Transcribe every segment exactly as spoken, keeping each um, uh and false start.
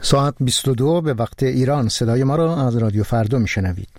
ساعت بیست و دو به وقت ایران. صدای ما را از رادیو فردا میشنوید.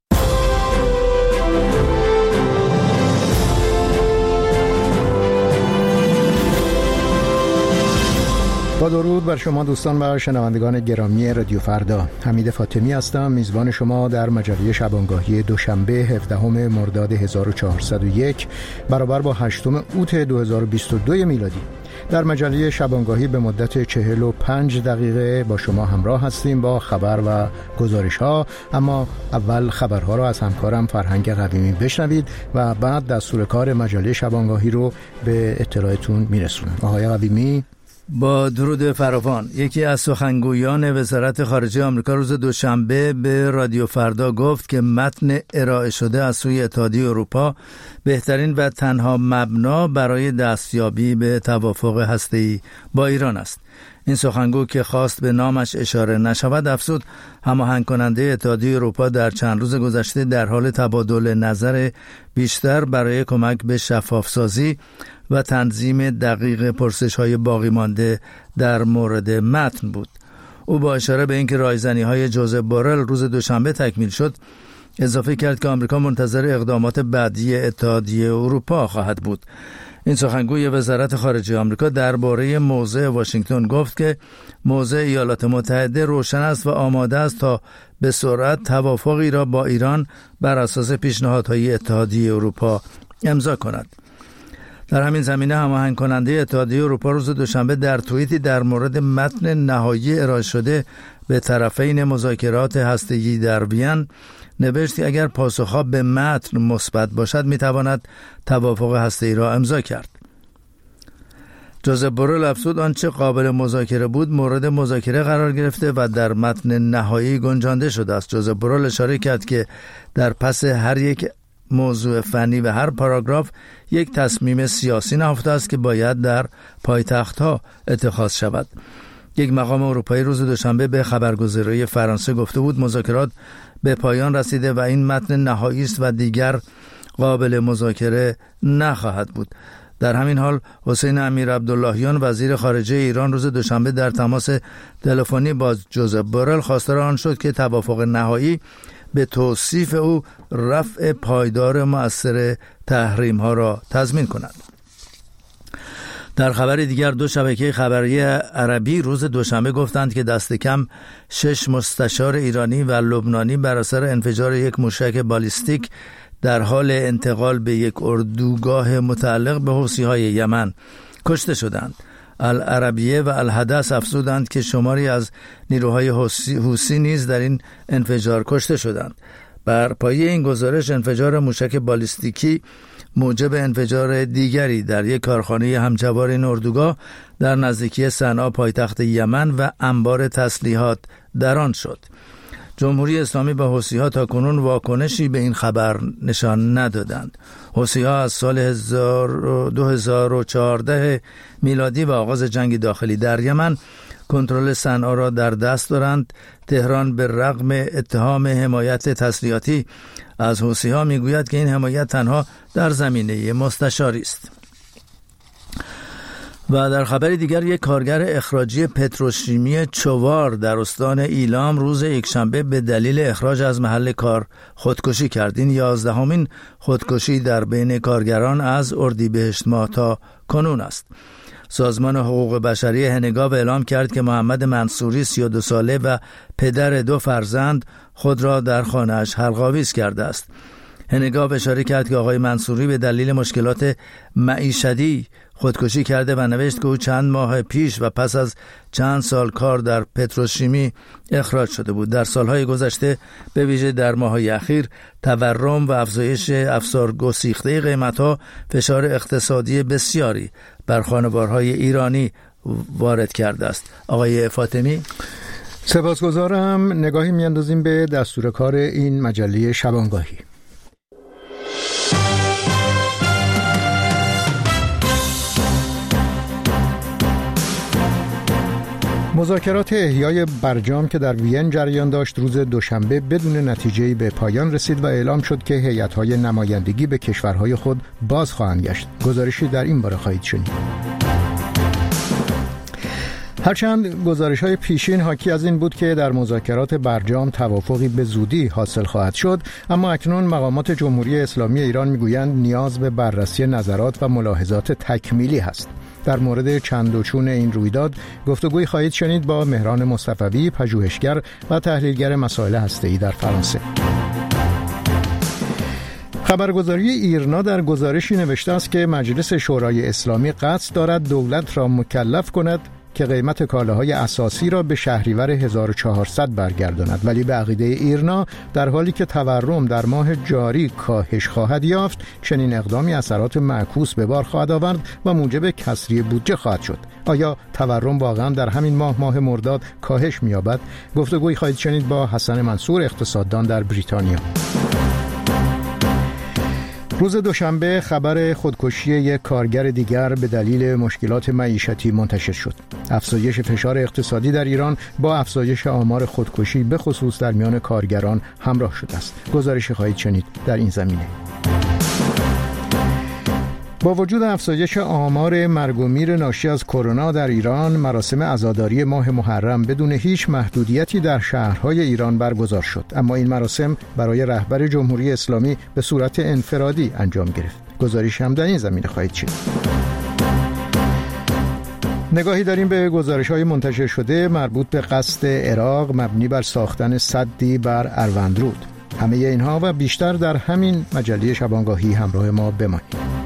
با درود بر شما دوستان و شنوندگان گرامی رادیو فردا، حمید فاطمی هستم، میزبان شما در مجله شبانگاهی دوشنبه هفدهم مرداد هزار و چهارصد و یک برابر با هشتم اوت دو هزار و بیست و دو میلادی. در مجله شبانگاهی به مدت چهل و پنج دقیقه با شما همراه هستیم با خبر و گزارش ها، اما اول خبرها را از همکارم فرهنگ قویمی بشنوید و بعد دستور کار مجله شبانگاهی رو به اطلاعتون میرسونم. آقای قویمی. با درود فراوان. یکی از سخنگویان وزارت خارجه آمریکا روز دوشنبه به رادیو فردا گفت که متن ارائه شده از سوی اتحادیه اروپا بهترین و تنها مبنا برای دستیابی به توافق هسته‌ای با ایران است. این سخنگو که خواست به نامش اشاره نشود افزود هماهنگ کننده اتحادیه اروپا در چند روز گذشته در حال تبادل نظر بیشتر برای کمک به شفافسازی و تنظیم دقیق پرسش‌های باقی مانده در مورد متن بود. او با اشاره به اینکه رایزنی‌های جوزف بورل روز دوشنبه تکمیل شد اضافه کرد که آمریکا منتظر اقدامات بعدی اتحادیه اروپا خواهد بود. این سخنگوی وزارت خارجه آمریکا درباره موضع واشنگتن گفت که موضع ایالات متحده روشن است و آماده است تا به سرعت توافقی را با ایران بر اساس پیشنهادهای اتحادیه اروپا امضا کند. در همین زمینه هماهنگ کننده اتحادیه اروپا روز دوشنبه در توییتی در مورد متن نهایی ارائه شده به طرفین مذاکرات هسته‌ای در وین نوشت که اگر پاسخها به متن مثبت باشد میتواند توافق هسته‌ای را امضا کرد. جوزف بورل افزود آنچه قابل مذاکره بود مورد مذاکره قرار گرفته و در متن نهایی گنجانده شده است. جوزف بورل اشاره کرد که در پس هر یک موضوع فنی و هر پاراگراف یک تصمیم سیاسی نهفته است که باید در پایتخت‌ها اتخاذ شود. یک مقام اروپایی روز دوشنبه به خبرگزاری فرانسه گفته بود مذاکرات به پایان رسیده و این متن نهایی است و دیگر قابل مذاکره نخواهد بود. در همین حال حسین امیرعبداللهیان وزیر خارجه ایران روز دوشنبه در تماس تلفنی با جوزف بورل خواستار آن شد که توافق نهایی به توصیف او رفع پایدار مؤثر تحریم ها را تضمین کند. در خبر دیگر دو شبکه خبری عربی روز دوشنبه گفتند که دست کم شش مستشار ایرانی و لبنانی بر اثر انفجار یک موشک بالیستیک در حال انتقال به یک اردوگاه متعلق به حوثی‌های یمن کشته شدند. العربیه و الحدث افزودند که شماری از نیروهای حوثی نیز در این انفجار کشته شدند. بر پایه این گزارش انفجار موشک بالیستیکی موجب انفجار دیگری در یک کارخانه همجوار این اردوگاه در نزدیکی صنعا پایتخت یمن و انبار تسلیحات در آن شد. جمهوری اسلامی به حوثی‌ها تاکنون واکنشی به این خبر نشان ندادند. حوثی‌ها از سال دو هزار و چهارده میلادی و آغاز جنگ داخلی در یمن کنترل صنعا را در دست دارند. تهران به رغم اتهام حمایت تسلیحاتی از حوثی‌ها میگوید که این حمایت تنها در زمینه مستشاری است. و در خبر دیگر یک کارگر اخراجی پتروشیمی چوار در استان ایلام روز یکشنبه به دلیل اخراج از محل کار خودکشی کرد. این یازدهمین خودکشی در بین کارگران از اردیبهشت ماه تا کنون است. سازمان حقوق بشری هنگاو اعلام کرد که محمد منصوری سی و دو ساله و پدر دو فرزند خود را در خانه‌اش حلق‌آویز کرده است. هنگاو اشاره کرد که آقای منصوری به دلیل مشکلات معیشتی خودکشی کرده و نوشت که او چند ماه پیش و پس از چند سال کار در پتروشیمی اخراج شده بود. در سالهای گذشته به ویژه در ماه‌های اخیر تورم و افزایش افزار گسیخته قیمت‌ها فشار اقتصادی بسیاری بر خانوارهای ایرانی وارد کرده است. آقای فاطمی. سپاسگزارم. نگاهی میاندازیم به دستور کار این مجله شبانگاهی. مذاکرات احیای برجام که در وین جریان داشت روز دوشنبه بدون نتیجه‌ای به پایان رسید و اعلام شد که هیئت‌های نمایندگی به کشورهای خود باز خواهند گشت. گزارشی در این باره خواهید شنید. هرچند گزارش‌های پیشین حاکی از این بود که در مذاکرات برجام توافقی به زودی حاصل خواهد شد، اما اکنون مقامات جمهوری اسلامی ایران میگویند نیاز به بررسی نظرات و ملاحظات تکمیلی هست. در مورد چند و چون این رویداد گفتگوی خواهید شنید با مهران مصطفوی، پژوهشگر و تحلیلگر مسائل هسته‌ای در فرانسه. خبرگزاری ایرنا در گزارشی نوشته است که مجلس شورای اسلامی قصد دارد دولت را مکلف کند که قیمت کالاهای اساسی را به شهریور هزار و چهارصد برگرداند، ولی به عقیده ایرنا در حالی که تورم در ماه جاری کاهش خواهد یافت، چنین اقدامی اثرات معکوس به بار خواهد آورد و موجب کسری بودجه خواهد شد. آیا تورم واقعا در همین ماه ماه مرداد کاهش می‌یابد؟ گفتگوی خواهید شنید با حسن منصور، اقتصاددان در بریتانیا. روز دوشنبه خبر خودکشی یک کارگر دیگر به دلیل مشکلات معیشتی منتشر شد. افزایش فشار اقتصادی در ایران با افزایش آمار خودکشی به خصوص در میان کارگران همراه شده است. گزارشی خواهید شنید در این زمینه. با وجود افزایش آمار مرگ و میر ناشی از کرونا در ایران، مراسم عزاداری ماه محرم بدون هیچ محدودیتی در شهرهای ایران برگزار شد، اما این مراسم برای رهبر جمهوری اسلامی به صورت انفرادی انجام گرفت. گزارش هم در این زمینه خواهید شنید. نگاهی داریم به گزارش‌های منتشر شده مربوط به قصد عراق مبنی بر ساختن سدی بر اروندرود. همه اینها و بیشتر در همین مجله شبانگاهی همراه ما بمانید.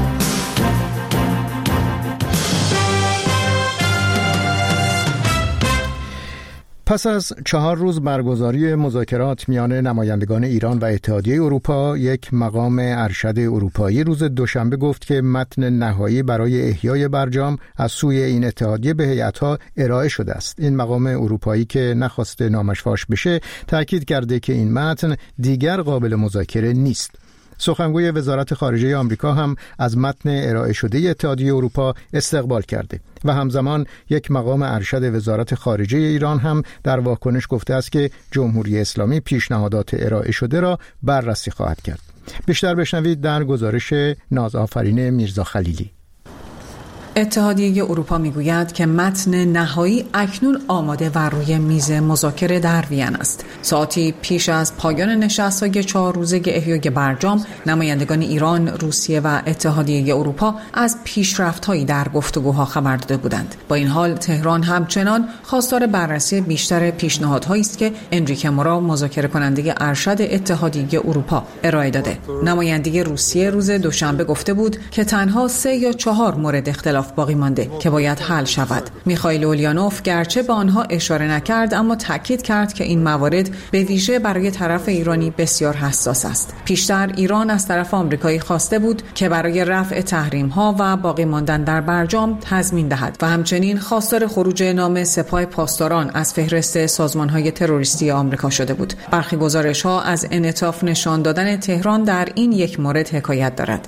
پس از چهار روز برگزاری مذاکرات میان نمایندگان ایران و اتحادیه اروپا، یک مقام ارشد اروپایی روز دوشنبه گفت که متن نهایی برای احیای برجام از سوی این اتحادیه به هیئت‌ها ارائه شده است. این مقام اروپایی که نخواسته نامش فاش بشه، تاکید کرده که این متن دیگر قابل مذاکره نیست. سخنگوی وزارت خارجه آمریکا هم از متن ارائه شده اتحادیه اروپا استقبال کرده و همزمان یک مقام ارشد وزارت خارجه ایران هم در واکنش گفته است که جمهوری اسلامی پیشنهادات ارائه شده را بررسی خواهد کرد. بیشتر بشنوید در گزارش نازآفرین میرزا خلیلی. اتحادیه اروپا میگوید که متن نهایی اکنون آماده و روی میز مذاکره در وین است. ساعتی پیش از پایان نشست‌های چهار روزه احیای برجام، نمایندگان ایران، روسیه و اتحادیه اروپا از پیشرفت‌هایی در گفتگوها خبر داده بودند. با این حال تهران همچنان خواستار بررسی بیشتر پیشنهادهایی است که انریکه مورا، مذاکره کننده ارشد اتحادیه اروپا، ارائه داده. نماینده روسیه روز دوشنبه گفته بود که تنها سه یا چهار مورد اختلاف باقی مانده که باید حل شود. میخائیل اوليانوف گرچه به آنها اشاره نکرد، اما تاکید کرد که این موارد به ویژه برای طرف ایرانی بسیار حساس است. پیشتر ایران از طرف آمریکایی خواسته بود که برای رفع تحریم‌ها و باقی ماندن در برجام تضمین دهد و همچنین خواستار خروج نام سپاه پاسداران از فهرست سازمان‌های تروریستی آمریکا شده بود. برخی گزارش‌ها از انعطاف نشان دادن تهران در این یک مورد حکایت دارد.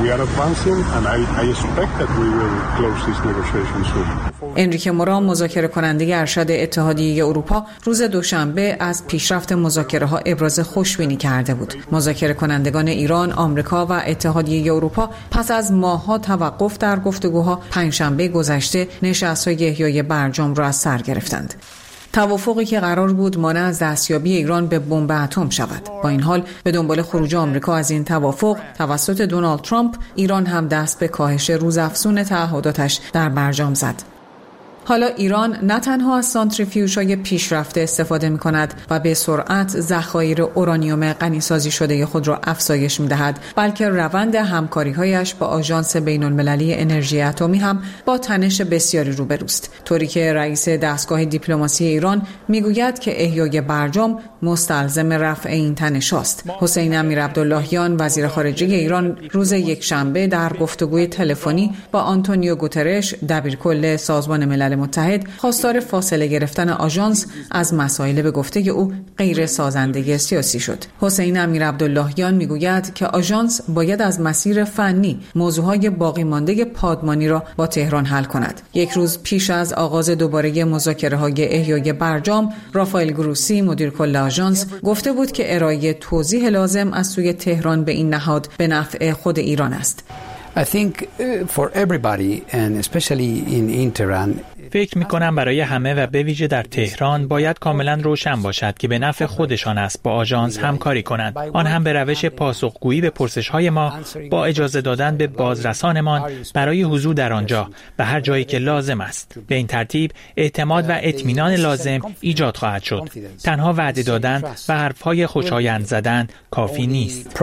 انریکه مورا، مذاکره کننده ارشد اتحادیه اروپا، روز دوشنبه از پیشرفت مذاکره‌ها ابراز خوشبینی کرده بود. مذاکره کنندگان ایران، آمریکا و اتحادیه اروپا پس از ماه‌ها توقف در گفتگوها، پنجشنبه گذشته نشست‌های احیای برجام را از سر گرفتند. توافقی که قرار بود مانع از دستیابی ایران به بمب اتم شود. با این حال به دنبال خروج آمریکا از این توافق توسط دونالد ترامپ، ایران هم دست به کاهش روزافزون تعهداتش در برجام زد. حالا ایران نه تنها از سانتریفیوژهای پیشرفته استفاده می کند و به سرعت ذخایر اورانیوم غنیسازی شده خود را افزایش می دهد، بلکه روند همکاری‌هایش با آژانس بین‌المللی انرژی اتمی هم با تنش بسیاری روبروست، طوری که رئیس دستگاه دیپلماسی ایران می گوید که احیای برجام مستلزم رفع این تنش است. حسین امیرعبداللهیان، وزیر خارجه ایران، روز یکشنبه در گفتگوی تلفنی با آنتونیو گوترش، دبیرکل سازمان ملل متحد، خواستار فاصله گرفتن آژانس از مسائل به گفته او غیر سازنده سیاسی شد. حسین امیرعبداللهیان میگوید که آژانس باید از مسیر فنی موضوعهای باقی مانده پادمانی را با تهران حل کند. یک روز پیش از آغاز دوباره مذاکره‌های احیای برجام، رافائل گروسی، مدیر کل آژانس، گفته بود که ارائه توضیح لازم از سوی تهران به این نهاد به نفع خود ایران است. I think uh, for everybody and especially in, in Tehran فکر می‌کنم برای همه و به ویژه در تهران باید کاملا روشن باشد که به نفع خودشان است با آژانس همکاری کنند، آن هم به روش پاسخگویی به پرسش‌های ما با اجازه دادن به بازرسانمان برای حضور در آنجا و هر جایی که لازم است. به این ترتیب اعتماد و اطمینان لازم ایجاد خواهد شد. تنها وعده دادن و حرف‌های خوشایند زدن کافی نیست.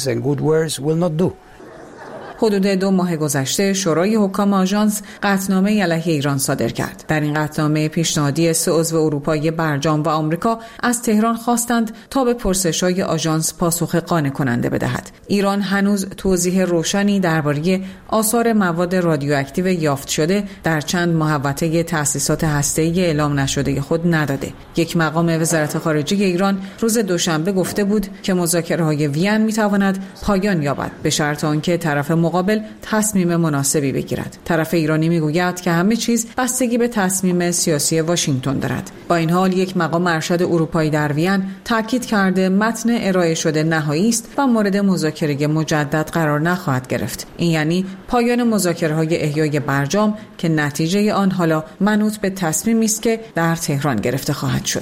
حدود دو ماه گذشته شورای حکام آژانس قطعنامه علیه ایران صادر کرد. در این قطعنامه پیشنهادی سه عضو اروپایی برجام و آمریکا از تهران خواستند تا به پرسش‌های آژانس پاسخ قانع کننده بدهد. ایران هنوز توضیح روشنی درباره آثار مواد رادیواکتیو یافت شده در چند محوطه تأسیسات هسته‌ای اعلام نشده خود نداده. یک مقام وزارت خارجه ایران روز دوشنبه گفته بود که مذاکره‌های وین می‌تواند پایان یابد به شرط آنکه طرف مقابل تصمیم مناسبی بگیرد. طرف ایرانی میگوید که همه چیز بستگی به تصمیم سیاسی واشنگتن دارد. با این حال یک مقام ارشد اروپایی در وین تاکید کرده متن ارائه شده نهایی است و مورد مذاکره مجدد قرار نخواهد گرفت. این یعنی پایان مذاکره‌های احیای برجام که نتیجه آن حالا منوط به تصمیمی است که در تهران گرفته خواهد شد.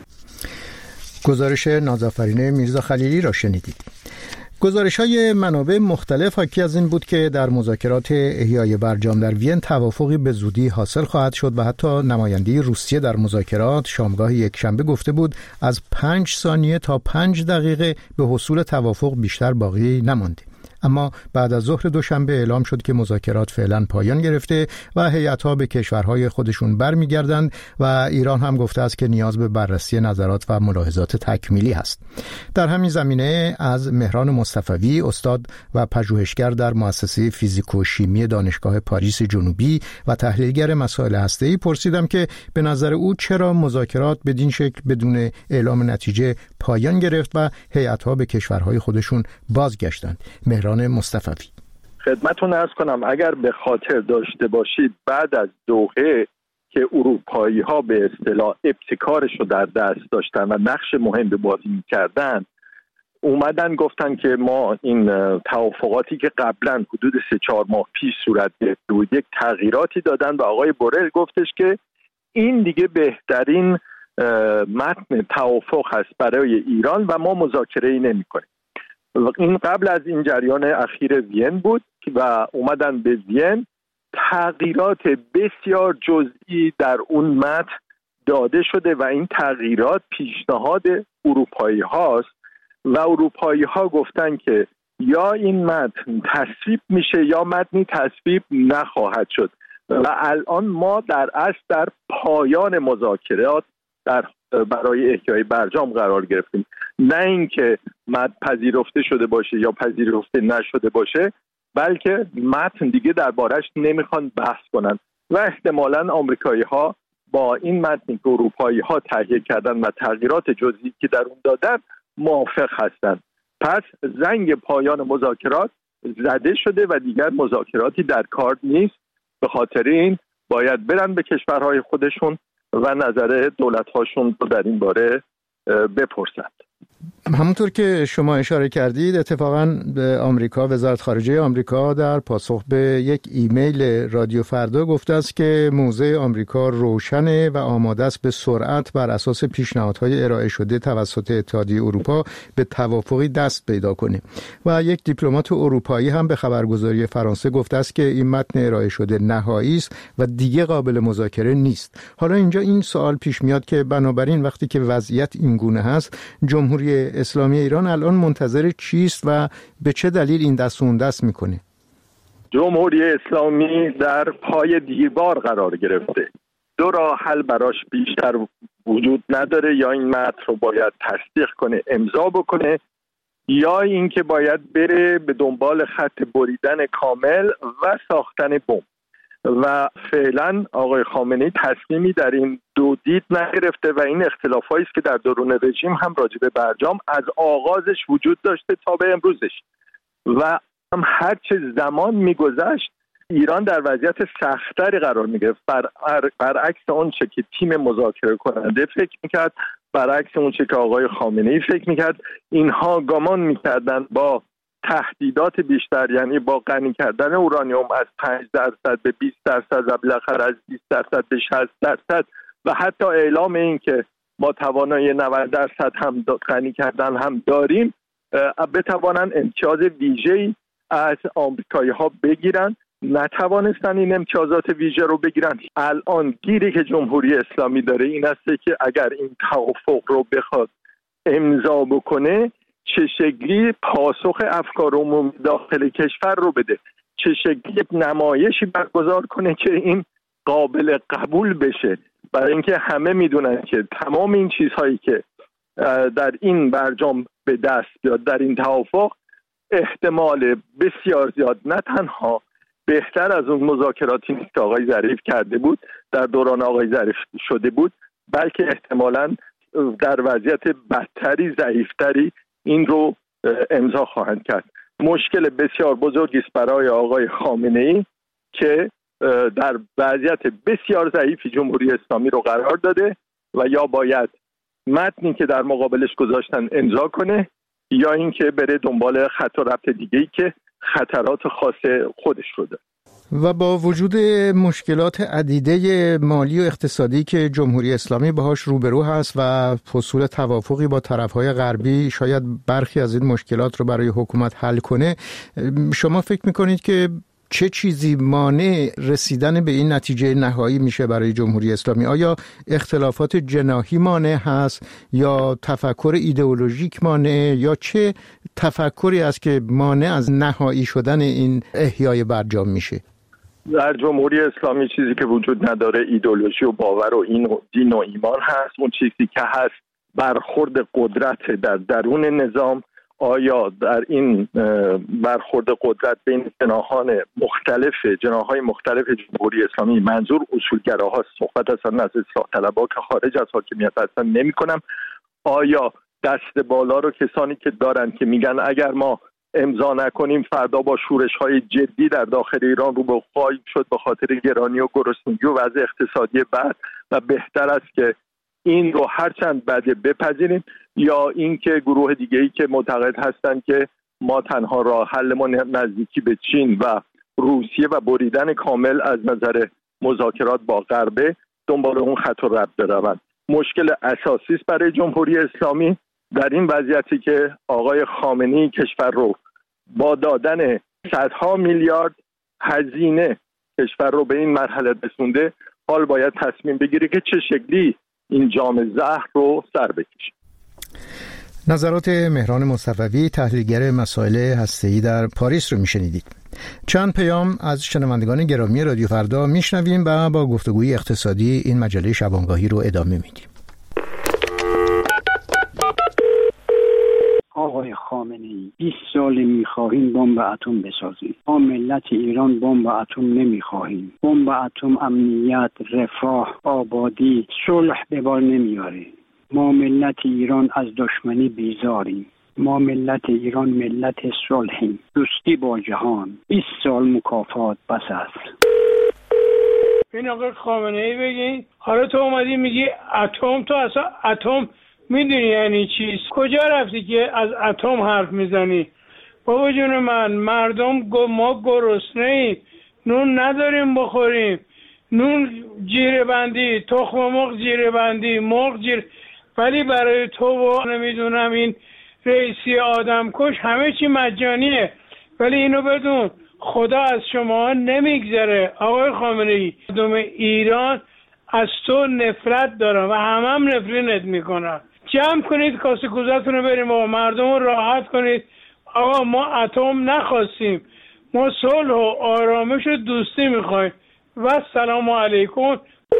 گزارش نازآفرین میرزا خلیلی را شنیدید. گزارش‌های منابع مختلف حاکی از این بود که در مذاکرات احیای برجام در وین توافقی به زودی حاصل خواهد شد و حتی نماینده روسیه در مذاکرات شامگاه یکشنبه گفته بود از پنج ثانیه تا پنج دقیقه به حصول توافق بیشتر باقی نمانده. اما بعد از ظهر دوشنبه اعلام شد که مذاکرات فعلا پایان گرفته و هیئت‌ها به کشورهای خودشون برمیگردند و ایران هم گفته است که نیاز به بررسی نظرات و ملاحظات تکمیلی هست. در همین زمینه از مهران مصطفوی، استاد و پژوهشگر در مؤسسه فیزیک و شیمی دانشگاه پاریس جنوبی و تحلیلگر مسائل هسته‌ای پرسیدم که به نظر او چرا مذاکرات بدین شکل بدون اعلام نتیجه پایان گرفت و هیئت‌ها به کشورهای خودشون بازگشتند. مهران مصطفوی: خدمتتون عرض کنم اگر به خاطر داشته باشید بعد از دوحه که اروپایی ها به اصطلاح ابتکارش رو در دست داشتن و نقش مهم بازی می‌کردن، اومدن گفتن که ما این توافقاتی که قبلا حدود سه چهار ماه پیش صورت گرفته بود یک تغییراتی دادن و آقای بورل گفتش که این دیگه بهترین متن توافق هست برای ایران و ما مذاکره‌ای نمی‌کنیم. این قبل از این جریان اخیر وین بود و اومدن به وین تغییرات بسیار جزئی در اون متن داده شده و این تغییرات پیشنهاد اروپایی هاست و اروپایی ها گفتن که یا این متن تصویب میشه یا متنی تصویب نخواهد شد و الان ما در اصل در پایان مذاکرات در برای احیای برجام قرار گرفتیم، نه اینکه متن پذیرفته شده باشه یا پذیرفته نشده باشه، بلکه متن دیگه دربارش نمیخوان بحث کنن و احتمالاً آمریکایی ها با این متنی که اروپایی ها تهیه کردن و تغییرات جزئی که در اون دادن موافق هستن. پس زنگ پایان مذاکرات زده شده و دیگر مذاکراتی در کار نیست. به خاطر این باید برن به کشورهای خودشون و نظر دولت‌هاشون رو در این باره بپرسند. همونطور که شما اشاره کردید، اتفاقاً به آمریکا، وزارت خارجه آمریکا در پاسخ به یک ایمیل رادیو فردا گفته است که موضع آمریکا روشنه و آماده است به سرعت بر اساس پیشنهادهای ارائه شده توسط اتحادیه اروپا به توافقی دست پیدا کنه. و یک دیپلمات اروپایی هم به خبرگزاری فرانسه گفته است که این متن ارائه شده نهایی است و دیگه قابل مذاکره نیست. حالا اینجا این سوال پیش میاد که بنابراین وقتی که وضعیت این گونه هست، جمهوری اسلامی ایران الان منتظر چیست و به چه دلیل این دست و اون دست میکنه؟ جمهوری اسلامی در پای دیوار قرار گرفته. دو راه حل براش بیشتر وجود نداره، یا این متن رو باید تصدیق کنه، امضا بکنه، یا اینکه باید بره به دنبال خط بریدن کامل و ساختن بمب. و فعلا آقای خامنه‌ای تصمیمی در این دو دید نگرفته و این اختلافایی است که در درون رژیم هم راجع به برجام از آغازش وجود داشته تا به امروزش و هم هر چه زمان میگذشت ایران در وضعیت سختری قرار میگرفت، بر برعکس اون چه که تیم مذاکره کننده فکر میکرد، برعکس اون چه که آقای خامنه‌ای فکر میکرد. اینها گمان میکردن با تهدیدات بیشتر، یعنی با غنی کردن اورانیوم از پنج درصد به بیست درصد و بالاخره از بیست درصد به شصت درصد و حتی اعلام این که ما توانایی نود درصد هم غنی کردن هم داریم، بتوانن امتیاز ویژه‌ای از آمریکایی‌ها بگیرن. نتوانستن این امتیازات ویژه رو بگیرن. الان گیری که جمهوری اسلامی داره این است که اگر این توافق رو بخواد امضا بکنه، چه شکلی پاسخ افکار عمومی داخل کشور رو بده، چه شکلی نمایشی برگزار کنه که این قابل قبول بشه، برای اینکه همه میدونن که تمام این چیزهایی که در این برجام به دست بیاد، در این توافق، احتمال بسیار زیاد نه تنها بهتر از اون مذاکراتی نیست که آقای ظریف کرده بود، در دوران آقای ظریف شده بود، بلکه احتمالاً در وضعیت بدتری، ضعیفتری این رو امضا خواهند کرد. مشکل بسیار بزرگی است برای آقای خامنه‌ای که در وضعیت بسیار ضعیفی جمهوری اسلامی رو قرار داده و یا باید متنی که در مقابلش گذاشتن امضا کنه یا اینکه بره دنبال خط و ربط دیگه‌ای که خطرات خاص خودش رو داره. و با وجود مشکلات عدیده مالی و اقتصادی که جمهوری اسلامی باهاش روبرو هست و حصول توافقی با طرف‌های غربی شاید برخی از این مشکلات رو برای حکومت حل کنه، شما فکر می‌کنید که چه چیزی مانع رسیدن به این نتیجه نهایی میشه برای جمهوری اسلامی؟ آیا اختلافات جناحی مانع هست یا تفکر ایدئولوژیک مانع یا چه تفکری است که مانع از نهایی شدن این احیای برجام میشه؟ در جمهوری اسلامی چیزی که وجود نداره ایدئولوژی و باور و این دین و ایمان هست. اون چیزی که هست برخورد قدرت در درون نظام. آیا در این برخورد قدرت بین جناحان مختلف جناح‌های مختلف جمهوری اسلامی، منظور اصولگراهاست، صحبت اصلا از اصلاح طلبها که خارج از حاکمیت هستن نمی کنم، آیا دست بالا رو کسانی که دارن که میگن اگر ما امضا نکنیم فردا با شورش‌های جدی در داخل ایران رو به خواهیم شد به خاطر گرانی و گرسنگی و وضع اقتصادی بد و بهتر است که این رو هرچند بده بپذیریم، یا اینکه گروه دیگه‌ای که معتقد هستند که ما تنها راه حل ما نزدیکی به چین و روسیه و بریدن کامل از نظر مذاکرات با غرب دنبال اون خط و ربط بروند. مشکل اساسی است برای جمهوری اسلامی در این وضعیتی که آقای خامنه‌ای کشور رو با دادن صدها میلیارد هزینه کشور رو به این مرحله رسونده، حال باید تصمیم بگیره که چه شکلی این جام زهر رو سر بکشه. نظرات مهران مصطفوی، تحلیلگر مسائل هسته‌ای در پاریس رو میشنیدید. چند پیام از شنوندگان گرامی رادیو فردا میشنویم و با گفتگوی اقتصادی این مجله شبانگاهی رو ادامه میدیم. آقای خامنه‌ای، بیست سال می‌خواهیم بمب اتم بسازیم. ما ملت ایران بمب اتم نمی‌خواهیم. بمب اتم امنیت، رفاه، آبادی، صلح به بار نمیاره. ما ملت ایران از دشمنی بیزاریم. ما ملت ایران ملت صلحیم. دوستی با جهان. بیست سال مکافات بس است. این آقای خامنه‌ای بگین، حالا تو اومدی میگی اتم، تو اصلا اتم میدونی یعنی چیز؟ کجا رفتی که از اتم حرف میزنی؟ بابا جون من، مردم ما گرسنه ایم، نون نداریم بخوریم، نون جیره بندی، تخم مرغ جیره بندی، مرغ جیره، ولی برای تو و نمیدونم این رئیسی آدم کش همه چی مجانیه. ولی اینو بدون، خدا از شما نمیگذره. آقای خامنه‌ای، مردم ایران از تو نفرت دارن و همه هم نفرینت میکنن. جمع کنید کاسه کوزتون رو بریم و مردم رو راحت کنید. آقا ما اتم نخواستیم، ما صلح و آرامش و دوستی میخوایم. و سلام علیکم.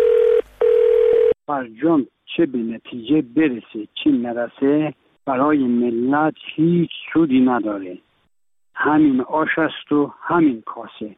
برجام چه به نتیجه برسه چی نرسه برای ملت هیچ سودی نداره. همین آش است و همین کاسه.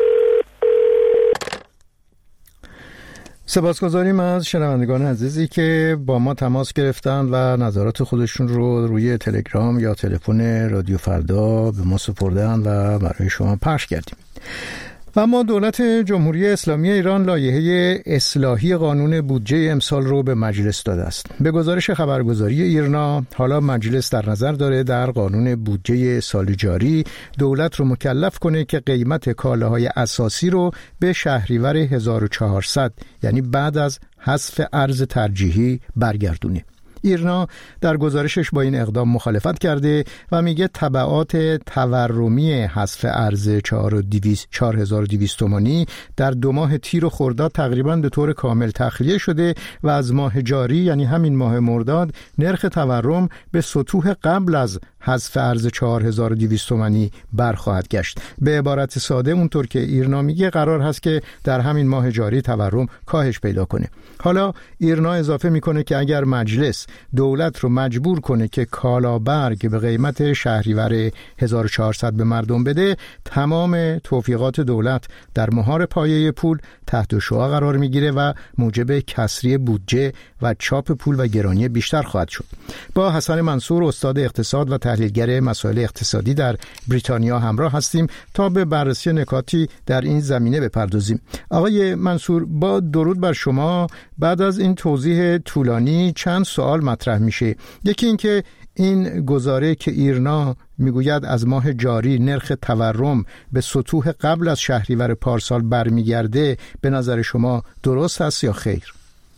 سپاسگزاریم از شنوندگان عزیزی که با ما تماس گرفتن و نظرات خودشون رو روی تلگرام یا تلفن رادیو فردا به ما سپردن و برای شما پخش کردیم. و اما دولت جمهوری اسلامی ایران لایحه اصلاحی قانون بودجه امسال رو به مجلس داده است. به گزارش خبرگزاری ایرنا، حالا مجلس در نظر داره در قانون بودجه سال جاری دولت رو مکلف کنه که قیمت کالاهای اساسی رو به شهریور هزار و چهارصد، یعنی بعد از حذف ارز ترجیحی، برگردونه. ایرنا در گزارشش با این اقدام مخالفت کرده و میگه تبعات تورمی حذف ارز چهار هزار و دویست تومانی در دو ماه تیر و خرداد تقریباً به طور کامل تخلیه شده و از ماه جاری، یعنی همین ماه مرداد، نرخ تورم به سطوح قبل از حذف ارز چهار هزار و دویست تومانی برخواهد گشت. به عبارت ساده، اونطور که ایرنا میگه، قرار هست که در همین ماه جاری تورم کاهش پیدا کنه. حالا ایرنا اضافه میکنه که اگر مجلس دولت رو مجبور کنه که کالابرگ به قیمت شهریور هزار و چهارصد به مردم بده، تمام توفیقات دولت در مهار پایه پول تحت شعاع قرار میگیره و موجب کسری بودجه و چاپ پول و گرانی بیشتر خواهد شد. با حسن منصور، استاد اقتصاد و تحلیلگر مسائل اقتصادی در بریتانیا همراه هستیم تا به بررسی نکاتی در این زمینه بپردازیم. آقای منصور، با درود بر شما. بعد از این توضیح طولانی چند سوال مطرح میشه. یکی این که این گزاره که ایرنا میگوید از ماه جاری نرخ تورم به سطوح قبل از شهریور پارسال برمیگرده، به نظر شما درست هست یا خیر؟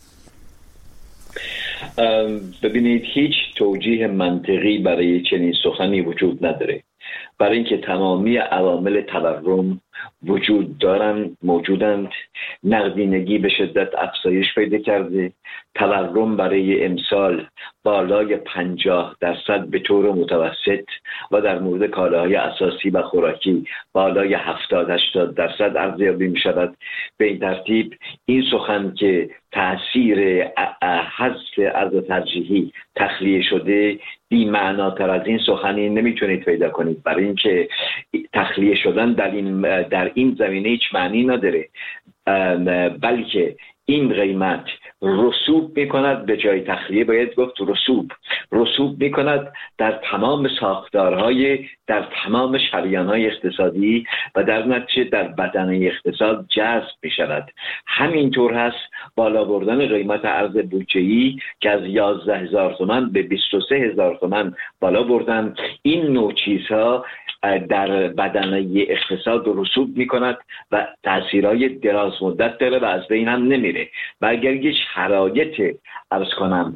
ببینید، هیچ توجیه منطقی برای چنین سخنی وجود نداره، برای اینکه تمامی عوامل تورم وجود دارند، موجودند. نقدینگی به شدت افزایش پیدا کرده. تورم برای امسال بالای پنجاه درصد به طور متوسط و در مورد کالاهای اساسی و خوراکی بالای هفتاد هشتاد درصد ارزیابی می شود. به این ترتیب این سخن که تأثیر حذف ارز ترجیحی تخلیه شده، بی معناتر از این سخنی نمیتونید پیدا کنید، برای اینکه تخلیه شدن در این در این زمینه هیچ معنی نداره، بلکه این قیمت رسوب میکند، به جای تخلیه باید گفت رسوب رسوب میکند در تمام ساختارهای، در تمام شریانهای اقتصادی و در نتیجه در بدنه اقتصاد جذب میشود. همینطور هست بالا بردن قیمت ارز بودجه‌ای که از یازده هزار تومان به بیست و سه هزار تومان بالا بردن. این نوع چیزها در بدنه اقتصاد رسوب میکند و تاثیرهای دراز مدت داره و از بین هم نمیره. و اگر یک شرایط عرض کنم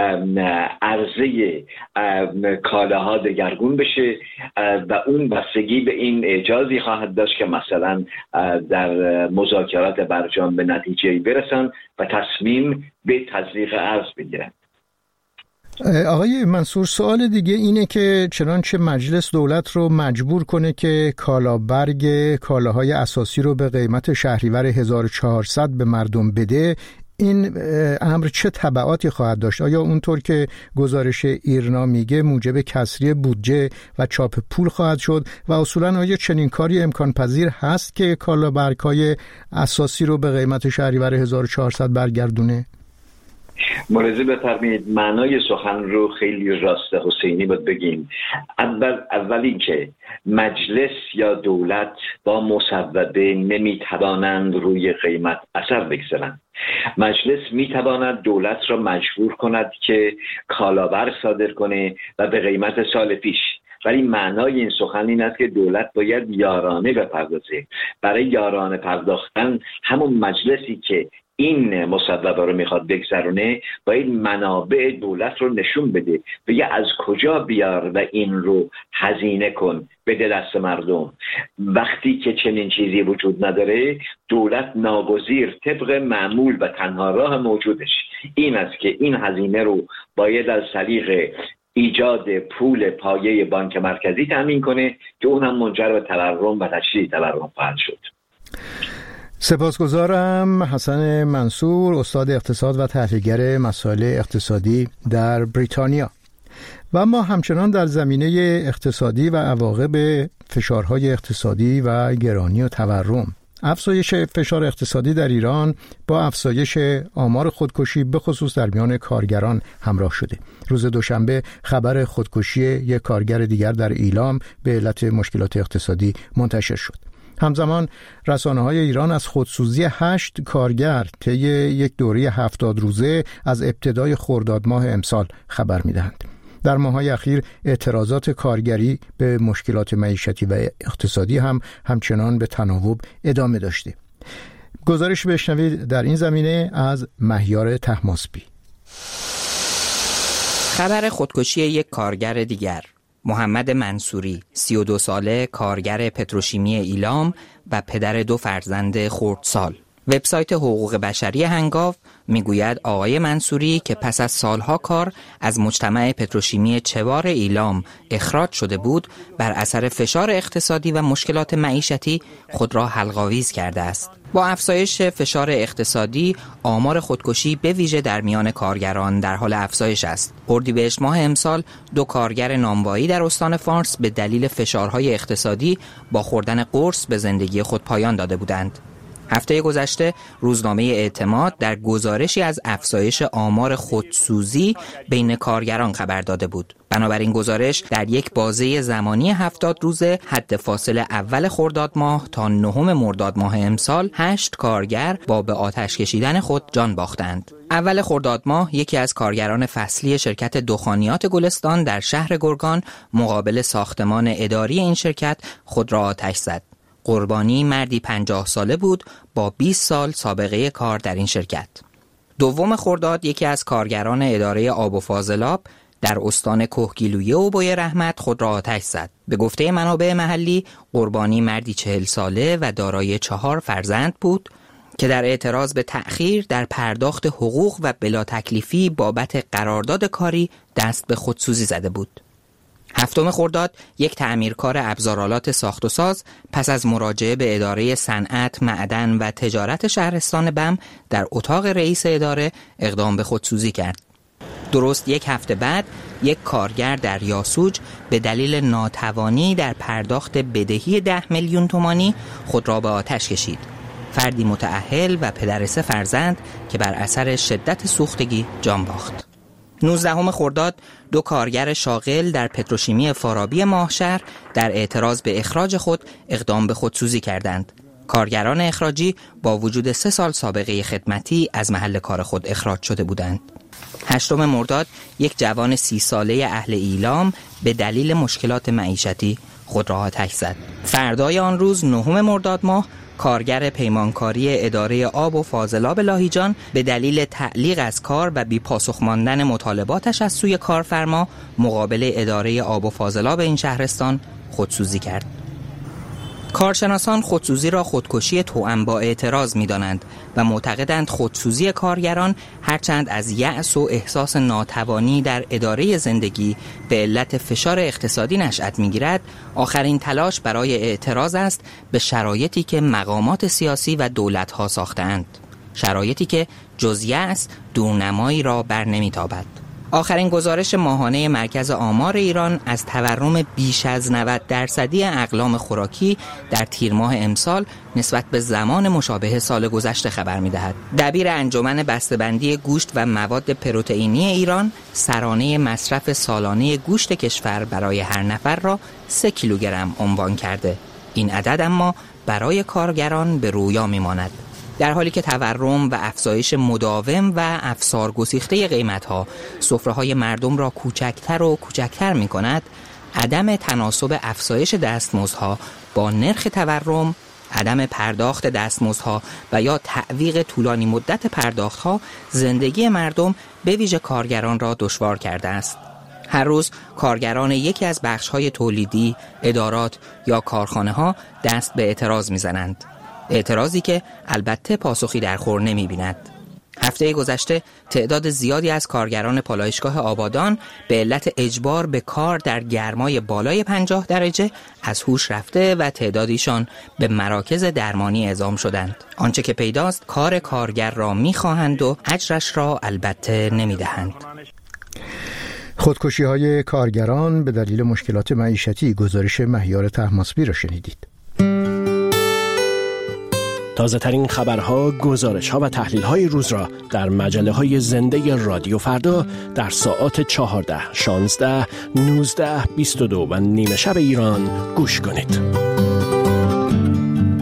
عرضه کالاها دگرگون بشه و اون بستگی به این اجازی خواهد داشت که مثلا در مذاکرات برجام به نتیجه برسن و تصمیم به تزریق ارز بگیرن. آقای منصور، سوال دیگه اینه که چنانچه مجلس دولت رو مجبور کنه که کالابرگ کالاهای اساسی رو به قیمت شهریور هزار و چهارصد به مردم بده، این امر چه تبعاتی خواهد داشت؟ آیا اونطور که گزارش ایرنا میگه موجب کسری بودجه و چاپ پول خواهد شد و اصولا آیا چنین کاری امکان پذیر هست که کالابرگ‌های اساسی رو به قیمت شهریور هزار و چهارصد برگردونه؟ ملاحظه بفرمایید، معنای سخن رو خیلی راست حسینی باید بگیم. اول اولی که مجلس یا دولت با مصوبه نمیتوانند روی قیمت اثر بگذارند. مجلس میتواند دولت را مجبور کند که کالابر صادر کنه و به قیمت سال پیش، ولی معنای این سخن این است که دولت باید یارانه بپردازه. برای یارانه پرداختن همون مجلسی که این مصوبه رو میخواد بگذرونه باید منابع دولت رو نشون بده، بگه از کجا بیار و این رو هزینه کن بده دست مردم. وقتی که چنین چیزی وجود نداره، دولت ناگزیر طبق معمول و تنها راه موجودش این است که این هزینه رو باید از طریق ایجاد پول پایه بانک مرکزی تامین کنه که اون هم منجر به تورم و تشدید تورم خواهد شد. سپاسگزارم. حسن منصور، استاد اقتصاد و تحلیلگر مسائل اقتصادی در بریتانیا. و ما همچنان در زمینه اقتصادی و عواقب فشارهای اقتصادی و گرانی و تورم، افزایش فشار اقتصادی در ایران با افزایش آمار خودکشی به خصوص در میان کارگران همراه شده. روز دوشنبه خبر خودکشی یک کارگر دیگر در ایلام به علت مشکلات اقتصادی منتشر شد. همزمان رسانه‌های ایران از خودسوزی هشت کارگر طی یک دوره هفتاد روزه از ابتدای خرداد ماه امسال خبر می‌دهند. در ماه‌های اخیر اعتراضات کارگری به مشکلات معیشتی و اقتصادی هم همچنان به تناوب ادامه داشته. گزارش بشنوید در این زمینه از مهیار طهماسبی. خبر خودکشی یک کارگر دیگر، محمد منصوری، سی و دو ساله، کارگر پتروشیمی ایلام و پدر دو فرزند خردسال. وبسایت حقوق بشری هنگاو میگوید آقای منصوری که پس از سالها کار از مجتمع پتروشیمی چوار ایلام اخراج شده بود، بر اثر فشار اقتصادی و مشکلات معیشتی خود را حلق‌آویز کرده است. با افزایش فشار اقتصادی، آمار خودکشی به ویژه در میان کارگران در حال افزایش است. اردیبهشت ماه امسال دو کارگر نانوایی در استان فارس به دلیل فشارهای اقتصادی با خوردن قرص به زندگی خود پایان داده بودند. هفته گذشته روزنامه اعتماد در گزارشی از افزایش آمار خودسوزی بین کارگران خبر داده بود. بنابراین گزارش در یک بازه زمانی هفتاد روزه حد فاصل اول خرداد ماه تا نهم مرداد ماه امسال هشت کارگر با به آتش کشیدن خود جان باختند. اول خرداد ماه یکی از کارگران فصلی شرکت دخانیات گلستان در شهر گرگان مقابل ساختمان اداری این شرکت خود را آتش زد. قربانی مردی پنجاه ساله بود با بیست سال سابقه کار در این شرکت. دوم خرداد یکی از کارگران اداره آب و فاضلاب در استان کهگیلویه و بوی رحمت خود را آتش زد. به گفته منابع محلی قربانی مردی چهل ساله و دارای چهار فرزند بود که در اعتراض به تأخیر در پرداخت حقوق و بلا تکلیفی بابت قرارداد کاری دست به خودسوزی زده بود. هفتم خرداد یک تعمیرکار ابزارآلات ساخت و ساز پس از مراجعه به اداره صنعت، معدن و تجارت شهرستان بم در اتاق رئیس اداره اقدام به خودسوزی کرد. درست یک هفته بعد یک کارگر در یاسوج به دلیل ناتوانی در پرداخت بدهی ده میلیون تومانی خود را به آتش کشید. فردی متأهل و پدر سه فرزند که بر اثر شدت سوختگی جان باخت. نوزدهم خرداد دو کارگر شاغل در پتروشیمی فارابی ماهشهر در اعتراض به اخراج خود اقدام به خودسوزی کردند. کارگران اخراجی با وجود سه سال سابقه خدمتی از محل کار خود اخراج شده بودند. هشتم مرداد یک جوان سی ساله اهل ایلام به دلیل مشکلات معیشتی خود را آتش زد. فردای آن روز نهم مرداد ماه کارگر پیمانکاری اداره آب و فاضلاب لاهیجان به دلیل تعلیق از کار و بی پاسخ ماندن مطالباتش از سوی کارفرما مقابل اداره آب و فاضلاب این شهرستان خودسوزی کرد. کارشناسان خودسوزی را خودکشی توأم با اعتراض می‌دانند و معتقدند خودسوزی کارگران هرچند از یأس و احساس ناتوانی در اداره زندگی به علت فشار اقتصادی نشأت می‌گیرد، آخرین تلاش برای اعتراض است به شرایطی که مقامات سیاسی و دولت‌ها ساختند، شرایطی که جز یأس دورنمایی را بر نمی‌تابد. آخرین گزارش ماهانه مرکز آمار ایران از تورم بیش از نود درصدی اقلام خوراکی در تیر ماه امسال نسبت به زمان مشابه سال گذشته خبر می‌دهد. دبیر انجمن بسته‌بندی گوشت و مواد پروتئینی ایران سرانه مصرف سالانه گوشت کشور برای هر نفر را سه کیلوگرم عنوان کرده. این عدد اما برای کارگران به رویا می‌ماند. در حالی که تورم و افزایش مداوم و افسار گسیخته قیمت‌ها سفره‌های مردم را کوچکتر و کوچکتر می‌کند، عدم تناسب افزایش دستمزدها با نرخ تورم، عدم پرداخت دستمزدها و یا تعویق طولانی مدت پرداخت‌ها زندگی مردم به ویژه کارگران را دشوار کرده است. هر روز کارگران یکی از بخش‌های تولیدی، ادارات یا کارخانه‌ها دست به اعتراض می‌زنند. اعتراضی که البته پاسخی در خور نمی‌بیند. هفته گذشته تعداد زیادی از کارگران پالایشگاه آبادان به علت اجبار به کار در گرمای بالای پنجاه درجه از هوش رفته و تعدادیشان به مراکز درمانی اعزام شدند. آنچه که پیداست کار کارگر را می‌خواهند و اجرش را البته نمی‌دهند. خودکشی های کارگران به دلیل مشکلات معیشتی، گزارش مهیار طهماسبی را شنیدید. تازه ترین خبرها، گزارش‌ها و تحلیل‌های روز را در مجله‌های زنده رادیو فردا در ساعات چهارده، شانزده، نوزده، بیست و دو و نیمه شب ایران گوش کنید.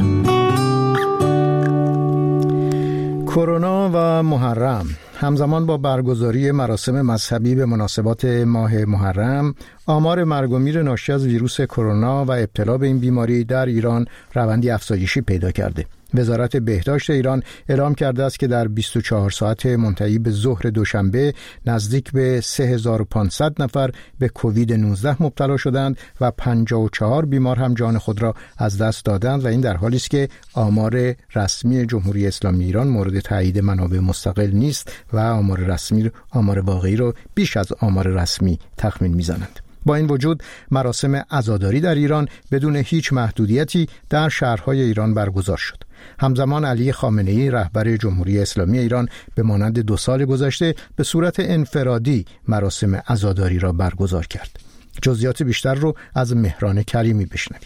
کرونا و محرم همزمان با برگزاری مراسم مذهبی به مناسبات ماه محرم، آمار مرگ و میر ناشی از ویروس کرونا و ابتلا به این بیماری در ایران روندی افزایشی پیدا کرده. وزارت بهداشت ایران اعلام کرده است که در بیست و چهار ساعت منتهی به ظهر دوشنبه نزدیک به سه هزار و پانصد نفر به کووید نوزده مبتلا شدند و پنجاه و چهار بیمار هم جان خود را از دست دادند و این در حالی است که آمار رسمی جمهوری اسلامی ایران مورد تایید منابع مستقل نیست و آمار رسمی آمار واقعی را بیش از آمار رسمی تخمین می‌زنند. با این وجود مراسم عزاداری در ایران بدون هیچ محدودیتی در شهرهای ایران برگزار شد. همزمان علی خامنه‌ای رهبر جمهوری اسلامی ایران به مانند دو سال گذشته به صورت انفرادی مراسم عزاداری را برگزار کرد. جزئیات بیشتر رو از مهران کریمی بشنوید.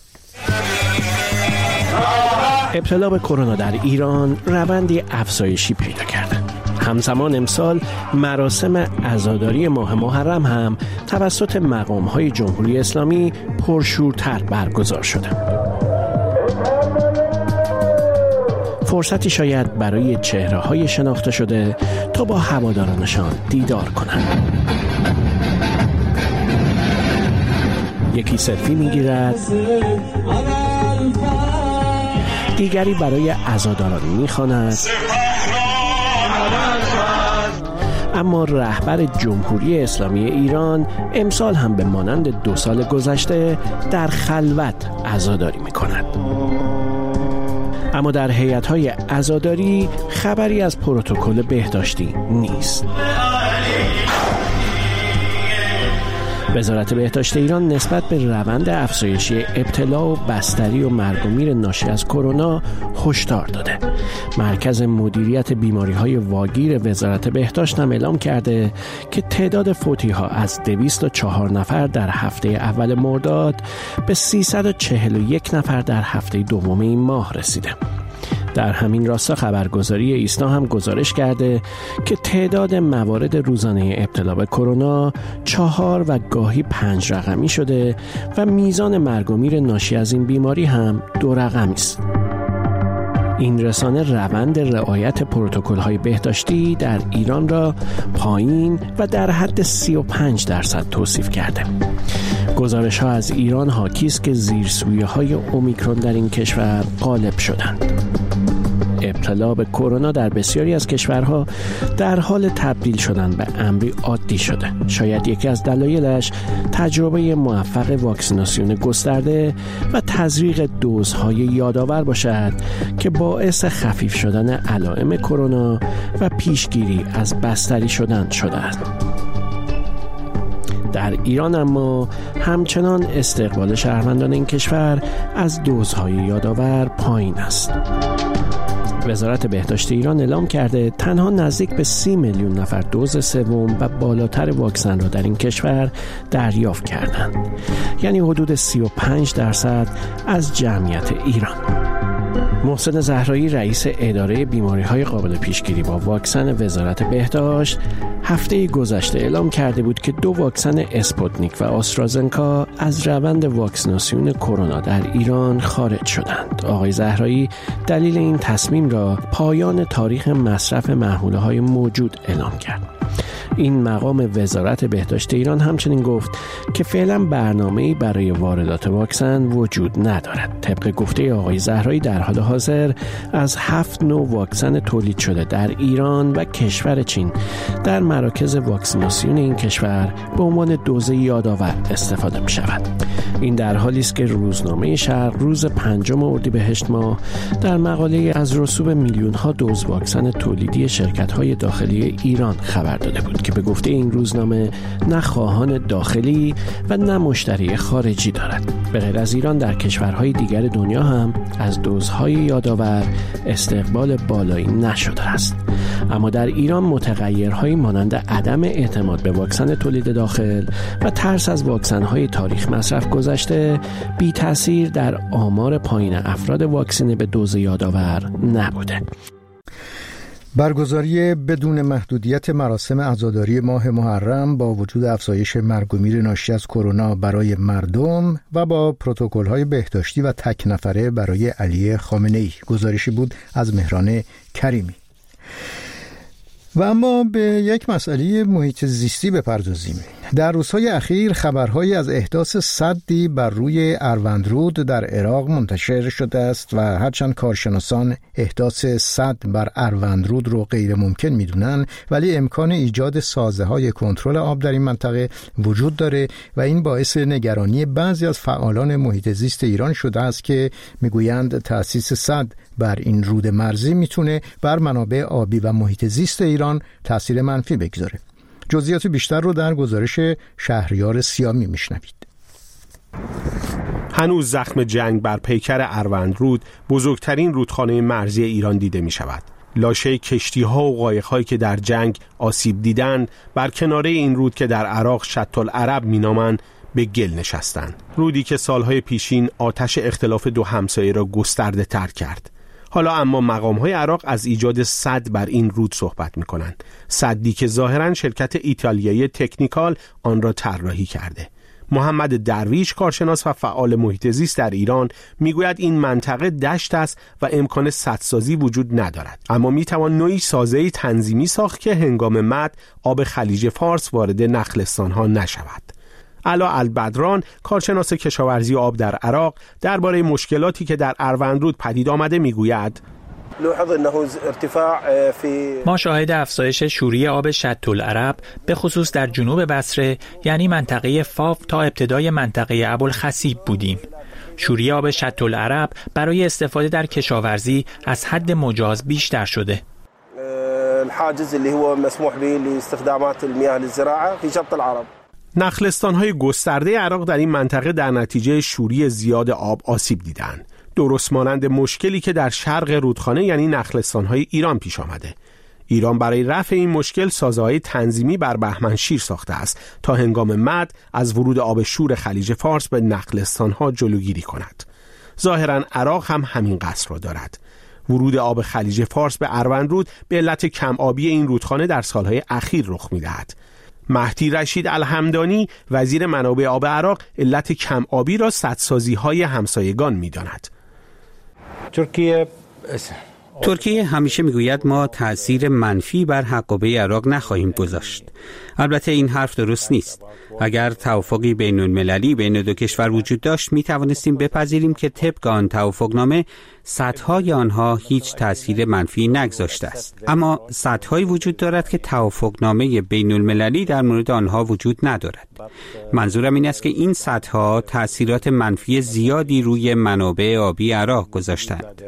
ابتلا به کرونا در ایران روندی افزایشی پیدا کرده. همزمان امسال مراسم عزاداری ماه محرم هم توسط مقام‌های جمهوری اسلامی پرشورتر برگزار شده. فرصتی شاید برای چهره‌های شناخته شده تا با هوادارانشان دیدار کنند. یکی سلفی می‌گیرد، دیگری برای عزاداران می‌خواند، اما رهبر جمهوری اسلامی ایران امسال هم به مانند دو سال گذشته در خلوت عزاداری می‌کند. اما در هیئت‌های عزاداری خبری از پروتکل بهداشتی نیست. وزارت بهداشت ایران نسبت به روند افزایشی ابتلا و بستری و مرگ و میر ناشی از کرونا هشدار داده. مرکز مدیریت بیماری‌های واگیر وزارت بهداشت هم اعلام کرده که تعداد فوتی‌ها از دویست و چهار نفر در هفته اول مرداد به سیصد و چهل و یک نفر در هفته دوم این ماه رسیده. در همین راستا خبرگزاری ایسنا هم گزارش کرده که تعداد موارد روزانه ابتلا به کرونا چهار و گاهی پنج رقمی شده و میزان مرگ و میر ناشی از این بیماری هم دو رقمی است. این رسانه روند رعایت پروتکل‌های بهداشتی در ایران را پایین و در حد سی و پنج درصد توصیف کرده. گزارش‌ها از ایران حاکی است که زیرسویه‌های اومیکرون در این کشور غالب شدند. ابتلا به کرونا در بسیاری از کشورها در حال تبدیل شدن به امری عادی شده. شاید یکی از دلایلش تجربه موفق واکسیناسیون گسترده و تزریق دوزهای یادآور باشد که باعث خفیف شدن علائم کرونا و پیشگیری از بستری شدن شده است. در ایران اما همچنان استقبال شهروندان این کشور از دوزهای یادآور پایین است. وزارت بهداشت ایران اعلام کرده تنها نزدیک به سی میلیون نفر دوز سوم و بالاتر واکسن را در این کشور دریافت کردند. یعنی حدود سی و پنج درصد از جمعیت ایران. محسن زهرایی رئیس اداره بیماری‌های قابل پیشگیری با واکسن وزارت بهداشت هفته گذشته اعلام کرده بود که دو واکسن اسپوتنیک و آسترازنکا از روند واکسیناسیون کرونا در ایران خارج شدند. آقای زهرایی دلیل این تصمیم را پایان تاریخ مصرف محموله‌های موجود اعلام کرد. این مقام وزارت بهداشت ایران همچنین گفت که فعلا برنامه‌ای برای واردات واکسن وجود ندارد. طبق گفته آقای زهرایی در حال حاضر از هفت نوع واکسن تولید شده در ایران و کشور چین در مراکز واکسیناسیون این کشور به عنوان دوز یادآور استفاده می شود. این در حالی است که روزنامه شرق روز پنجم اردیبهشت ماه در مقاله از رسوب میلیون ها دوز واکسن تولیدی شرکت های داخلی ایران خبر داده بود که به گفته این روزنامه نه خواهان داخلی و نه مشتری خارجی دارد. به غیر از ایران در کشورهای دیگر دنیا هم از دوزهای یادآور استقبال بالایی نشده است. اما در ایران متغیرهایی مانند عدم اعتماد به واکسن تولید داخل و ترس از واکسن‌های تاریخ مصرف گذشته بی تأثیر در آمار پایین افراد واکسینه به دوز یادآور نبوده. برگزاری بدون محدودیت مراسم عزاداری ماه محرم با وجود افزایش مرگ و میر ناشی از کرونا برای مردم و با پروتکل‌های بهداشتی و تک نفره برای علی خامنه‌ای. گزارشی بود از مهران کریمی. و اما به یک مسئله محیط زیستی بپردازیم. در روزهای اخیر خبرهایی از احداث سدی بر روی اروندرود در عراق منتشر شده است و هرچند کارشناسان احداث سد بر اروندرود رو غیر ممکن میدونن، ولی امکان ایجاد سازه‌های کنترل آب در این منطقه وجود داره و این باعث نگرانی بعضی از فعالان محیط زیست ایران شده است که میگویند تأسیس سد بر این رود مرزی میتونه بر منابع آبی و محیط زیست ایران تأثیر منفی بگذاره. جزئیات بیشتر رو در گزارش شهریار سیامی میشنوید. هنوز زخم جنگ بر پیکر اروندرود، بزرگترین رودخانه مرزی ایران دیده می شود. لاشه کشتی‌ها و قایق‌هایی که در جنگ آسیب دیدند بر کناره این رود که در عراق شط العرب می‌نامند به گل نشستند. رودی که سالهای پیشین آتش اختلاف دو همسایه را گسترده تر کرد. حالا اما مقام‌های عراق از ایجاد سد بر این رود صحبت می‌کنند. سدی که ظاهراً شرکت ایتالیایی تکنیکال آن را طراحی کرده. محمد درویش، کارشناس و فعال محیط زیست در ایران، میگوید این منطقه دشت است و امکان سدسازی وجود ندارد، اما میتوان نوعی سازه‌ای تنظیمی ساخت که هنگام مد آب خلیج فارس وارد نخلستان‌ها نشود. علا البدران، کارشناس کشاورزی و آب در عراق، درباره مشکلاتی که در اروندرود پدید آمده میگوید: ما شاهد افزایش شوری آب شط العرب به خصوص در جنوب بصره، یعنی منطقه فاف تا ابتدای منطقه ابوالخصیب بودیم. شوری آب شط العرب برای استفاده در کشاورزی از حد مجاز بیشتر شده. الحاجز اللي هو مسموح به لاستخدامات المياه للزراعه في شط العرب. نخلستان‌های گسترده عراق در این منطقه در نتیجه شوری زیاد آب آسیب دیدند. درست مانند مشکلی که در شرق رودخانه یعنی نخلستان‌های ایران پیش آمده. ایران برای رفع این مشکل سازه‌های تنظیمی بر بهمنشیر ساخته است تا هنگام مد از ورود آب شور خلیج فارس به نخلستان‌ها جلوگیری کند. ظاهراً عراق هم همین قصد را دارد. ورود آب خلیج فارس به اروندرود به علت کم آبی این رودخانه در سالهای اخیر رخ می‌دهد. مهدی رشید الحمدانی، وزیر منابع آب عراق، علت کم آبی را سدسازی‌های همسایگان می‌داند. ترکیه ترکیه همیشه میگوید ما تأثیر منفی بر حقابه عراق نخواهیم گذاشت. البته این حرف درست نیست. اگر توافقی بین المللی بین دو کشور وجود داشت، می توانستیم بپذیریم که طبق آن توافقنامه سدهای آنها هیچ تأثیر منفی نگذاشته است. اما سدهایی وجود دارد که توافقنامه بین المللی در مورد آنها وجود ندارد. منظورم این است که این سدها تأثیرات منفی زیادی روی منابع آبی عراق گذاشتند.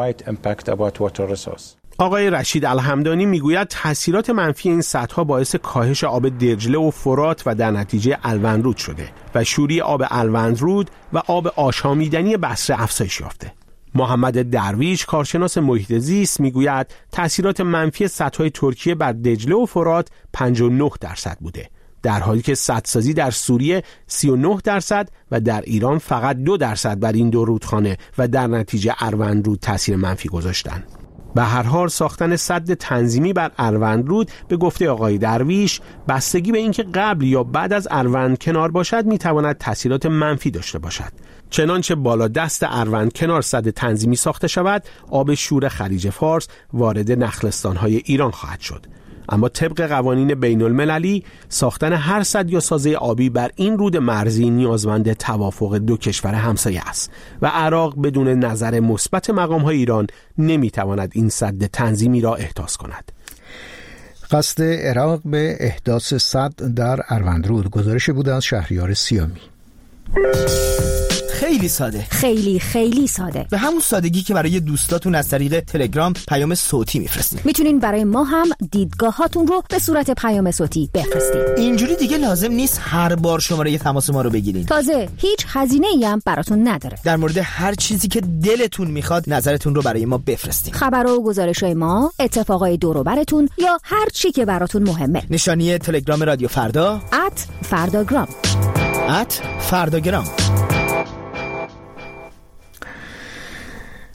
آقای رشید الحمدانی میگوید تأثیرات منفی این سدها باعث کاهش آب دجله و فرات و در نتیجه الوندرود شده و شوری آب الوندرود و آب آشامیدنی بصره افزایش یافته. محمد درویش، کارشناس محیط زیست، میگوید تأثیرات منفی سدهای ترکیه بر دجله و فرات پنجاه و نه درصد بوده، در حالی که سدسازی در سوریه سی و نه درصد و در ایران فقط دو درصد بر این دو رودخانه و در نتیجه اروندرود تأثیر منفی گذاشتند. به هر حال ساختن سد تنظیمی بر اروندرود به گفته آقای درویش بستگی به اینکه قبل یا بعد از اروند کنار باشد میتواند تأثیرات منفی داشته باشد. چنانچه بالا دست اروند کنار سد تنظیمی ساخته شود، آب شور خلیج فارس وارد نخلستان‌های ایران خواهد شد. اما طبق قوانین بین المللی ساختن هر سد یا سازه آبی بر این رود مرزی نیازمند توافق دو کشور همسایه است و عراق بدون نظر مثبت مقام‌های ایران نمیتواند این سد تنظیمی را احداث کند. قصد عراق به احداث سد در اروندرود. گزارش بود از شهریار سیامی. خیلی ساده، خیلی خیلی ساده، به همون سادگی که برای دوستاتون از طریق تلگرام پیام صوتی میفرستید. میتونین برای ما هم دیدگاه هاتون رو به صورت پیام صوتی بفرستید. اینجوری دیگه لازم نیست هر بار شماره تماس ما رو بگیرین. تازه هیچ هزینه ای هم براتون نداره. در مورد هر چیزی که دلتون میخواد نظرتون رو برای ما بفرستید. خبر و گزارش‌های ما، اتفاقای دور و براتون یا هر چی که براتون مهمه. نشانی تلگرام رادیو فردا ات فرداگرام ات فرداگرام.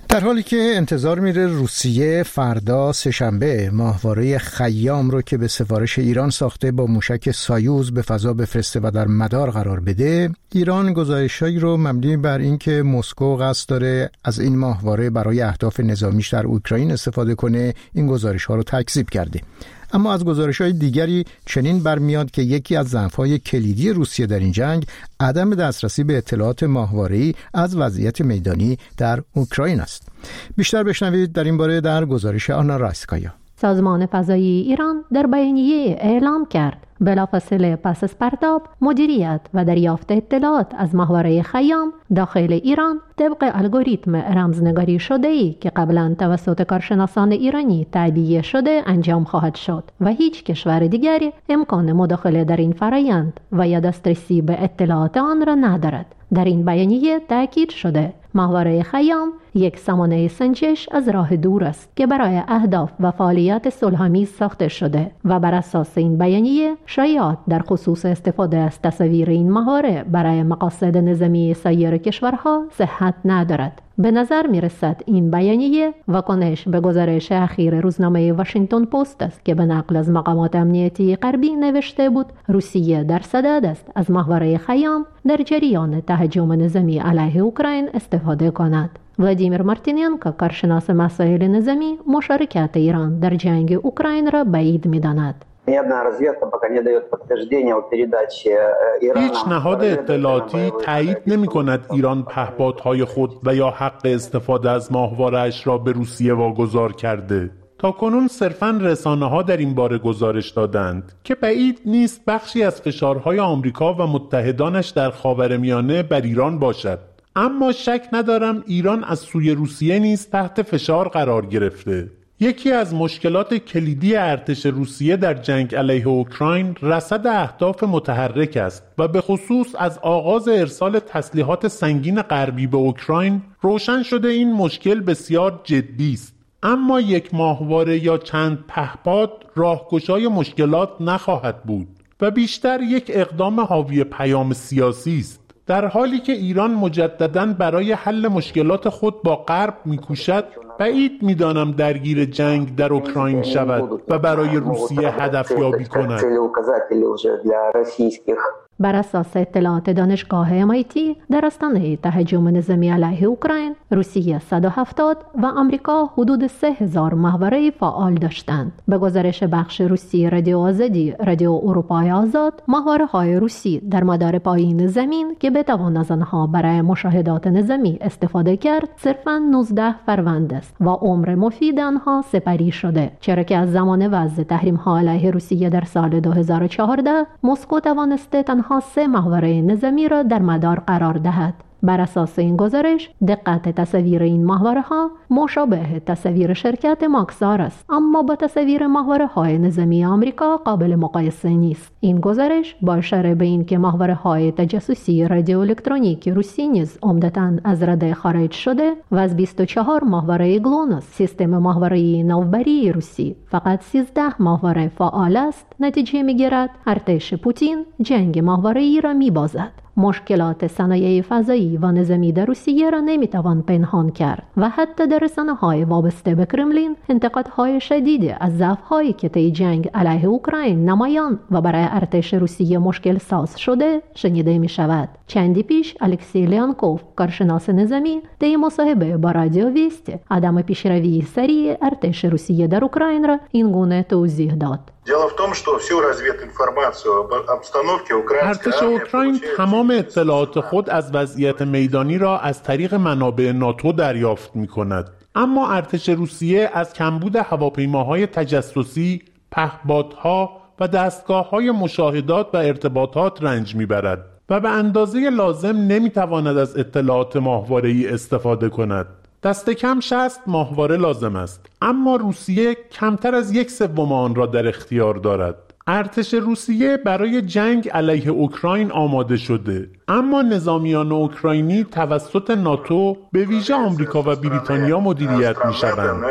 در حالی که انتظار میره روسیه فردا سه‌شنبه ماهواره خیام رو که به سفارش ایران ساخته با موشک سایوز به فضا بفرسته و در مدار قرار بده، ایران گزارش‌هایی رو مبنی بر اینکه مسکو قصد داره از این ماهواره برای اهداف نظامیش در اوکراین استفاده کنه، این گزارش‌ها رو تکذیب کرده. اما از گزارش‌های دیگری چنین برمیاد که یکی از ضعف‌های کلیدی روسیه در این جنگ عدم دسترسی به اطلاعات ماهواره‌ای از وضعیت میدانی در اوکراین است. بیشتر بشنوید در این باره در گزارش آنا رایسکایا. سازمان فضایی ایران در بیانیه اعلام کرد بلافاصله پس از پرتاب مدیریت و دریافت اطلاعات از ماهواره خیام داخل ایران طبق الگوریتم رمزنگاری شده‌ای که قبلا توسط کارشناسان ایرانی تعبیه شده انجام خواهد شد و هیچ کشور دیگری امکان مداخله در این فرایند و یا دسترسی به اطلاعات آن را ندارد. در این بیانیه تاکید شده ماهواره خیام یک سامانه سنجش از راه دور است که برای اهداف و فعالیت صلح‌آمیز ساخته شده و بر اساس این بیانیه شایعات در خصوص استفاده از تصاویر این ماهواره برای مقاصد نظامی سایر کشورها صحت ندارد. به نظر می رسد این بیانیه واکنش به گزارش اخیر روزنامه واشنگتن پست است که به نقل از مقامات امنیتی غربی نوشته بود روسیه در صدد است از ماهواره خیام در جریان تهاجم نظامی علیه اوکراین استفاده کند. ولادیمیر مارتینینکو کارشناس مسائل نظامی مشارکت ایران در جنگ اوکراین را بعید می داند. هیچ نهاد اطلاعاتی تایید نمی کند ایران پهپادهای خود و یا حق استفاده از ماهواره‌اش را به روسیه واگذار کرده. تاکنون صرفاً رسانه‌ها در این باره گزارش دادند که بعید نیست بخشی از فشارهای آمریکا و متحدانش در خاورمیانه بر ایران باشد. اما شک ندارم ایران از سوی روسیه نیز تحت فشار قرار گرفته. یکی از مشکلات کلیدی ارتش روسیه در جنگ علیه اوکراین رصد اهداف متحرک است و به خصوص از آغاز ارسال تسلیحات سنگین غربی به اوکراین روشن شده این مشکل بسیار جدی است. اما یک ماهواره یا چند پهپاد راهگشای مشکلات نخواهد بود و بیشتر یک اقدام حاوی پیام سیاسی است. در حالی که ایران مجدداً برای حل مشکلات خود با غرب می‌کوشد، بعید می‌دانم درگیر جنگ در اوکراین شود و برای روسیه هدف یابی کند. بر اساس اطلاعات دانشگاه ام آی تی در آستانه تهاجم نظامی علیه اوکراین، روسیه صد و هفتاد و آمریکا حدود سه هزار ماهواره فعال داشتند. به گزارش بخش روسی رادیو آزادی، رادیو اروپای آزاد، ماهواره‌های روسی در مدار پایین زمین که بتوان از آنها برای مشاهدات نظامی استفاده کرد، صرفاً نوزده فروند است و عمر مفید آنها سپری شده، چرا که از زمان وضع تحریم‌ها علیه روسیه در سال دو هزار و چهارده مسکو توانسته تنها سه ماهواره نظامی را در مدار قرار دهد. بر اساس این گزارش دقت تصاویر این ماهواره‌ها مشابه تصاویر شرکت ماکسار است، اما با تصاویر ماهواره‌های نظامی آمریکا قابل مقایسه نیست. این گزارش با اشاره به این که ماهواره‌های تجسسی رادیوالکترونیک روسی نیز عمدتاً از رده خارج شده و از بیست و چهار ماهواره گلوناس سیستم ماهواره‌ای نوبری روسی فقط سیزده ماهواره فعال است، نتیجه می‌گیرد ارتش پوتین جنگ ماهواره‌ای را می‌بازد. مشکلات صنایع فضایی و نظامی در روسیه را نمیتوان پنهان کرد و حتی در رسانه‌های وابسته به کرملین انتقادهای شدید از ضعف‌هایی که طی جنگ علیه اوکراین نمایان و برای ارتش روسیه مشکل ساز شده شنیده می شود. چندی پیش الکسی لیانکوف کارشناس نظامی در مصاحبه با رادیو ویستی عدم پیشروی سریع ارتش روسیه در اوکراین را این گونه توضیح داد. ارتش اوکراین تمام اطلاعات خود از وضعیت میدانی را از طریق منابع ناتو دریافت می کند. اما ارتش روسیه از کمبود هواپیماهای تجسسی، پهپادها و دستگاه‌های مشاهدات و ارتباطات رنج می‌برد و به اندازه لازم نمی‌تواند از اطلاعات ماهواره‌ای استفاده کند. دست کم شصت ماهواره لازم است، اما روسیه کمتر از یک سوم آن را در اختیار دارد. ارتش روسیه برای جنگ علیه اوکراین آماده شده، اما نظامیان اوکراینی توسط ناتو به ویژه آمریکا و بریتانیا مدیریت می‌شوند.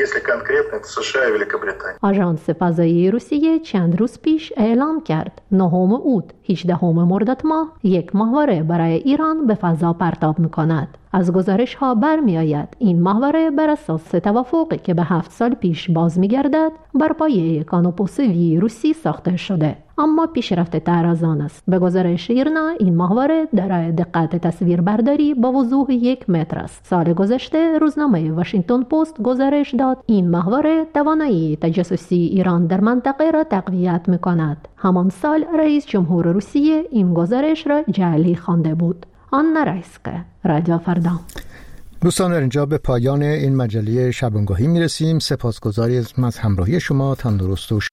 آژانس فضایی روسیه چند روز پیش اعلام کرد نهم اوت هجدهم مرداد ماه یک ماهواره برای ایران به فضا پرتاب می‌کند. از گزارش ها برمی آید این ماهواره بر اساس توافقی که به هفت سال پیش باز می گردد بر پایه کانوپوسوی روسی ساخته شده، اما پیشرفت تر از آن است. به گزارش ایرنا این ماهواره دارای دقت تصویربرداری با وضوح یک متر است. سال گذشته روزنامه واشنگتن پست گزارش داد این ماهواره توانایی تجسسی ایران در منطقه را تقویت می کند. همان سال رئیس جمهور روسیه این گزارش را جعلی خوانده بود. آنا رایسکه، رادیو فردا. دوستان، در اینجا به پایان این مجله شبانگاهی میرسیم. سپاسگزاری از همراهی شما. تندرست و